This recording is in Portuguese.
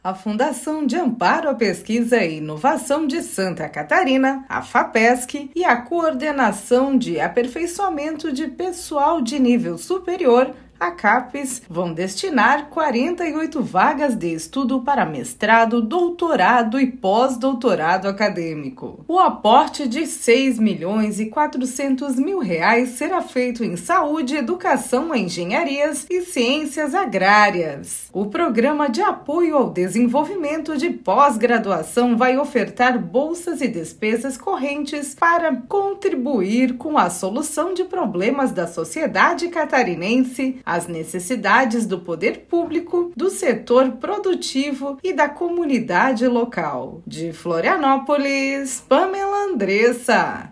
A Fundação de Amparo à Pesquisa e Inovação de Santa Catarina, a FAPESC, e a Coordenação de Aperfeiçoamento de Pessoal de Nível Superior, a CAPES, vão destinar 48 vagas de estudo para mestrado, doutorado e pós-doutorado acadêmico. O aporte de R$ 6.400.000 será feito em saúde, educação, engenharias e ciências agrárias. O Programa de Apoio ao Desenvolvimento de Pós-Graduação vai ofertar bolsas e despesas correntes para contribuir com a solução de problemas da sociedade catarinense, as necessidades do poder público, do setor produtivo e da comunidade local. De Florianópolis, Pamela Andressa.